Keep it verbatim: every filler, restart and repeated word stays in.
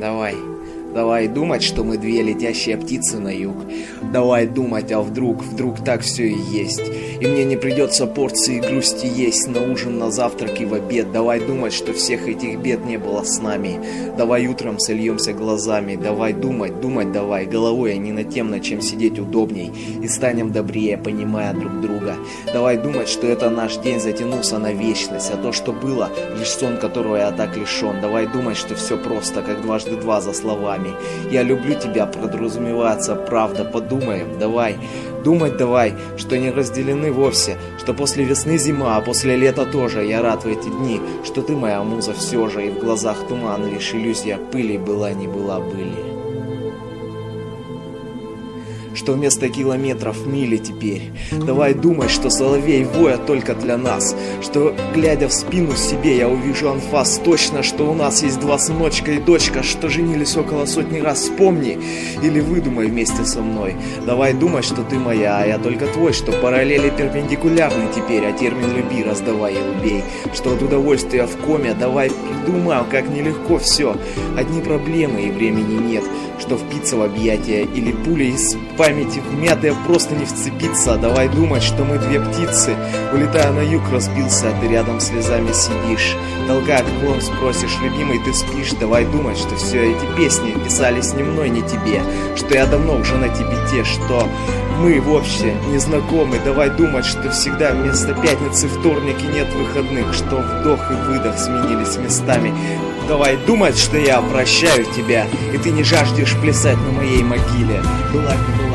Давай, давай думать, что мы две летящие птицы на юг. Давай думать, а вдруг, вдруг так все и есть. И мне не придется порции грусти есть на ужин, на завтрак и в обед. Давай думать, что всех этих бед не было с нами. Давай утром сольемся глазами. Давай думать, думать давай головой, а не над тем, над чем сидеть удобней. И станем добрее, понимая друг друга. Давай думать, что это наш день затянулся на вечность, а то, что было, лишь сон, которого я так лишен. Давай думать, что все просто, как дважды два за словами. Я люблю тебя, подразумевается правда. Подумаем, давай. Думать давай, что не разделены вовсе, что после весны зима, а после лета тоже. Я рад в эти дни, что ты моя муза все же, и в глазах туман, лишь иллюзия пыли была, не была, были. Что вместо километров мили теперь. Давай думать, что соловей воет только для нас. Что, глядя в спину себе, я увижу анфас точно, что у нас есть два сыночка и дочка, что женились около сотни раз. Вспомни или выдумай вместе со мной. Давай думать, что ты моя, а я только твой, что параллели перпендикулярны теперь, а термин «люби» раздавай и убей. Что от удовольствия в коме, давай придумаем, как нелегко все. Одни проблемы и времени нет. Что впиться в объятия или пули из памяти вмятая просто не вцепиться. Давай думать, что мы две птицы, улетая на юг, разбился, а ты рядом слезами сидишь. Толкая клон, спросишь, любимый, ты спишь? Давай думать, что все эти песни писались не мной, не тебе, что я давно уже на тебе те, что мы вовсе не знакомы. Давай думать, что всегда вместо пятницы вторник и нет выходных, что вдох и выдох сменились местами. Давай думать, что я прощаю тебя, и ты не жаждешь плясать на моей могиле. Была не была.